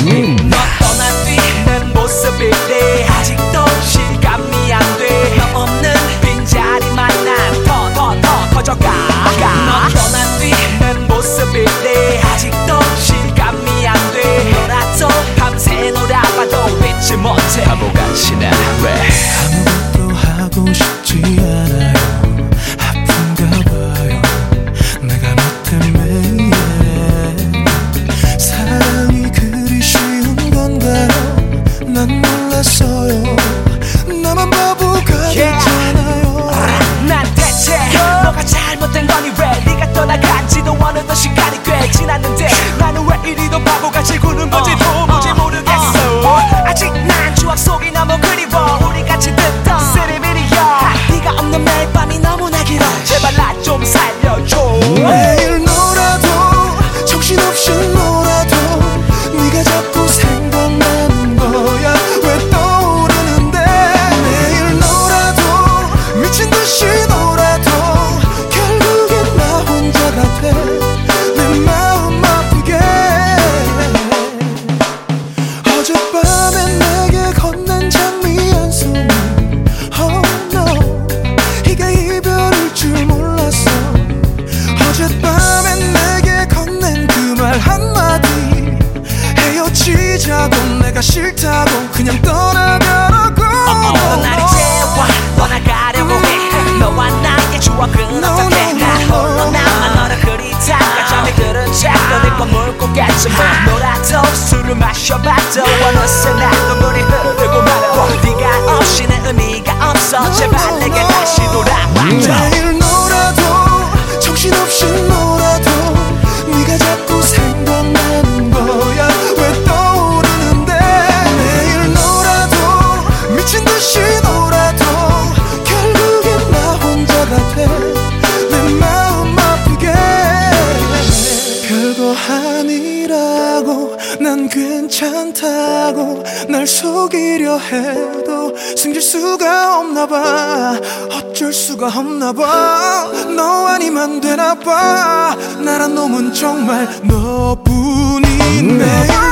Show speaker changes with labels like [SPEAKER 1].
[SPEAKER 1] 너 떠난 뒤 내 모습일 때 아직도 실감이 안 돼. 너 없는 빈자리만 난 더 커져가. 너 떠난 뒤 내 모습일 때 아직도 실감이 안 돼. 너라도 밤새 놀아봐도 잊지 못해. 바보같이 난 왜
[SPEAKER 2] 아무것도 하고 싶지 않아요. 아픈가 봐요 내가 너 때문에. 사랑이 그리 쉬운 건가요? 난 몰랐어요. 나만 바보가 됐잖아요.
[SPEAKER 1] 난 대체 뭐가 잘못된 거니? 왜 네가 떠나간지도 어느덧 시간이 꽤 지났는데 나는 왜 이리도 바보같이 구는 건지 도무지 모르겠어. 아직 난 추억 속이 너무 그리워. 우리 같이 듣던 쓰리비리야. 네가 없는 매일 밤이 너무나 길어. 제발 나 좀 살려줘.
[SPEAKER 2] 매일 놀아도 정신없이 놀아도 네가 자꾸 생각나는 거야. 왜 떠오르는데. 매일 놀아도 미친 듯이 놀아도 결국엔 나 혼자가 돼. 내 마음 아프게. 어젯밤에 내게 건넨 장미 한 송이. Oh no 이게 이별일 줄 몰랐어. 어젯밤에 내게 건넨 그 말 한마디. 헤어지자고 내가 싫다고 그냥 떠나가라고.
[SPEAKER 1] 난 이제 와 떠나가려고 해. 너와 나의 추억은 어떻게. 난 홀로 남아 너를 그리다가 잠이 들은 채 너네 건 물고겠지만 너라도 술을 마셔봐도 어느새 난 눈물이 흐르고 말아. 네가 없이는 의미가 없어. 제발 내게 다시 돌아와줘.
[SPEAKER 2] 매일 놀아도 정신없이 놀아도 네가 자꾸 생각나는 거야. 왜 떠오르는데. 매일 놀아도 미친 듯이 놀아도 결국엔 나 혼자가 돼. 내 마음 아프게. 별거 아니라고 난 괜찮다고 날 속이려 해도 숨길 수가 없나봐. 어쩔 수가 없나봐. 너 아니면 되나봐. 나란 놈은 정말 너뿐인데.